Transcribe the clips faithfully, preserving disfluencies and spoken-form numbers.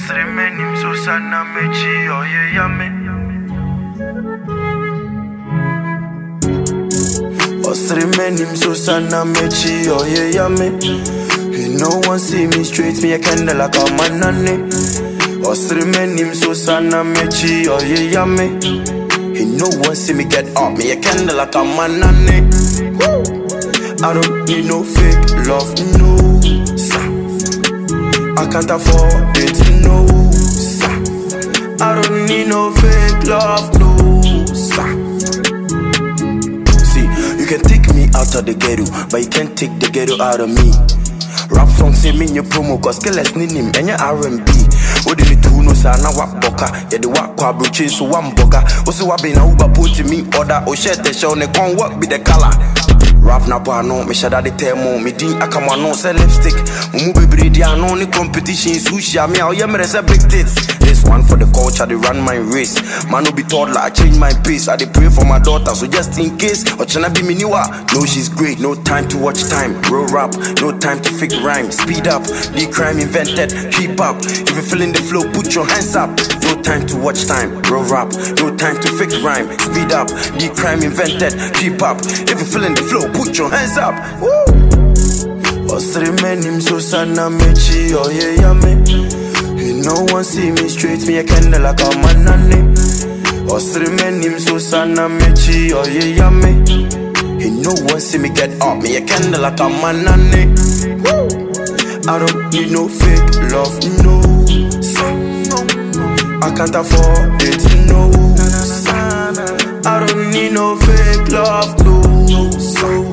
Osremenim so sana mechi oye yame. Osremenim so sana mechi oye yame. No one see me straight, me a candle like a manane. Osremenim so sana mechi oye yame. No one see me get up, me a candle like a manane. I don't need no fake love, no, sir. I can't afford it, no, sir. I don't need no fake love, no, sir. See, you can take me out of the ghetto, but you can't take the ghetto out of me. Rap song say me in your promo, cause killers need him and your R and B. What did you do? No, sir, now what boka? Yeah, the what quabro chase, so one boka. Also, what been a Uber put to me order or share the show, and they can't work be the color. Rap na boy no, me shada de temo, me din akama no say lipstick. Mumu baby dia no ni competition sushi me how yemre say big tits. This one for the culture, they run my race. Man no be toddler, I change my pace. I dey pray for my daughter, so just in case. Or chana be me niwa. No, she's great, no time to watch time. Real rap, no time to fake rhyme. Speed up, the crime invented, keep up. If you feeling the flow, put your hands up. No time to watch time. Real rap, no time to fake rhyme. Speed up, the crime invented, keep up. If you feeling the flow, put your hands up. Woo! Osremenim so sana mechi oye yame. No one see me straight, me a candle like a manane. Osremenim so sana mechi oye yame. No one see me get up, me a candle like a manane. I don't need no fake love, no, sir. I can't afford it, no, sir. I don't need no fake love, no, sir.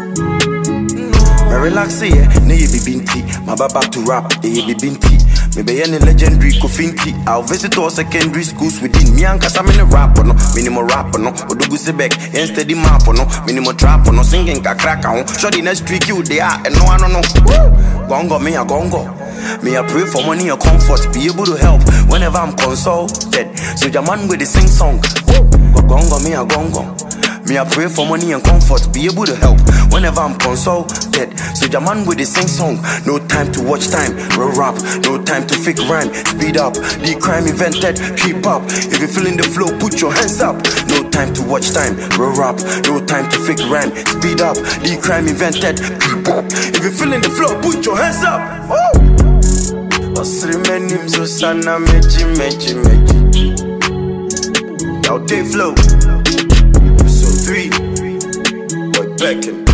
Relax, yeah, ne ye be binti. My baba to rap, ye be binti. Me be any legendary kofinti. I'll visit all secondary schools within me and cause I'm in a rapper, no. Minimum rapper, no. Odugu sebek, steady map, no. Minimum trapper, no. Singing ka crack on. Shoddy next street you they are, and no I don't know. Gongo, me a gongo. Me a pray for money and comfort, be able to help whenever I'm consulted. So your man with the sing song. Gongo, me a gongo. Me I pray for money and comfort, be able to help whenever I'm consulted. So your man with the sing song, no time to watch time. Real rap, no time to fake rhyme. Speed up, the crime invented, keep up. If you feeling the flow, put your hands up. No time to watch time. Real rap, no time to fake rhyme. Speed up, the crime invented, keep up. If you feeling the flow, put your hands up. Osremenim so sana mechi mechi mechi. Yo, they flow. Three, boy, Beckham.